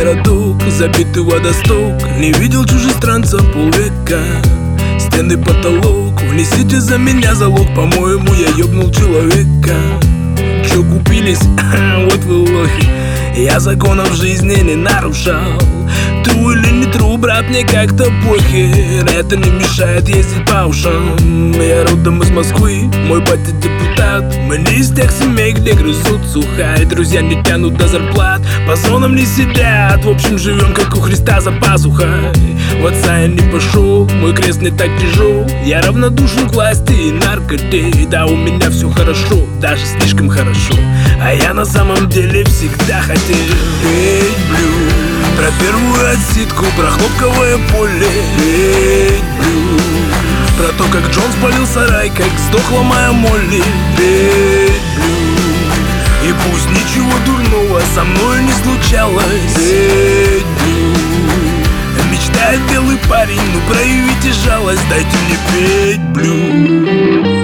городок, забитый водосток. Не видел чужестранца полвека. Стены, потолок, внесите за меня залог. По-моему, я ёбнул человека. Чё купились? Вот вы лохи. Я законов жизни не нарушал. Тру или не тру, брат, мне как-то похер. Это не мешает ездить по ушам. Я родом из Москвы, мой батя депутат. Мы не из тех семей, где грызут сухарь. Друзья не тянут до зарплат, по зонам не сидят. В общем, живем как у Христа за пазухой. В отца я не пошел, мой крест не так тяжел. Я равнодушен к власти и наркоте. Да, у меня все хорошо, даже слишком хорошо. А я на самом деле всегда хотел петь блюз. Про первую отсидку, про хлопковое поле. Петь блюз. Про то, как Джон спалил сарай, как сдохла моя Молли. Петь блюз. И пусть ничего дурного со мной не случалось. Петь блюз. Мечтает белый парень, ну проявите жалость, дайте мне петь блюз.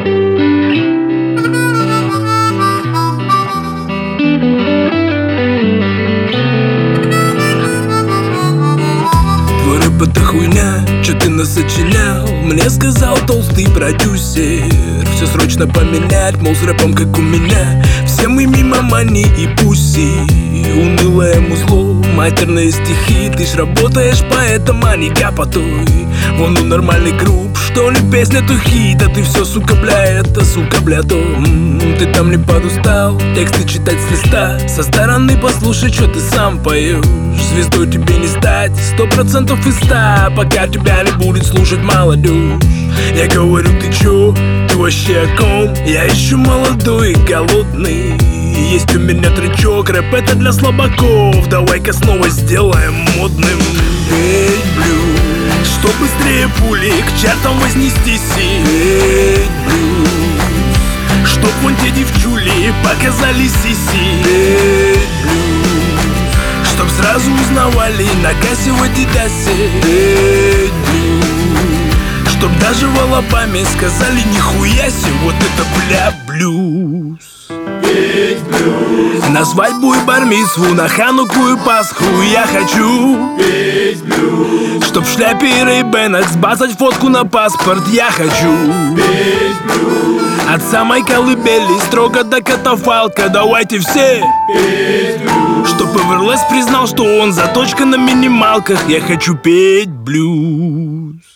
Это хуйня, чё ты насочинял? Мне сказал толстый продюсер. Все срочно поменять, мол, с рэпом как у меня. Все мы мимо мани и пуси. Унылое музло, матерные стихи. Ты ж работаешь поэтом, а не капотой. Вон у нормальный групп, что ли, песня то хит. А ты все, сука, бля, это, сука, бля, то ты там не подустал тексты читать с листа. Со стороны послушай, что ты сам поешь. Звездой тебе не стать 100% из 100, пока тебя не будет слушать молодежь. Я говорю, ты чё? Ты вообще о ком? Я еще молодой и голодный. Есть у меня тречок, рэп это для слабаков. Давай-ка снова сделаем модным. Петь блюз, чтоб быстрее пули к чертам вознестись. Петь блюз, чтоб вон те девчули показали сиси. Петь блюз, чтоб сразу узнавали на кассе в Адидасе. Петь блюз, чтоб даже в Алабаме сказали нихуя себе, вот это бля блюз. Петь блюз. На свадьбу и бар-мицву, на хануку и пасху я хочу петь блюз. Чтоб в шляпе и рейбенах сбазать фотку на паспорт я хочу петь блюз. От самой колыбели строго до катафалка, давайте все петь блюз. Чтоб Эверлест признал, что он заточка на минималках. Я хочу петь блюз.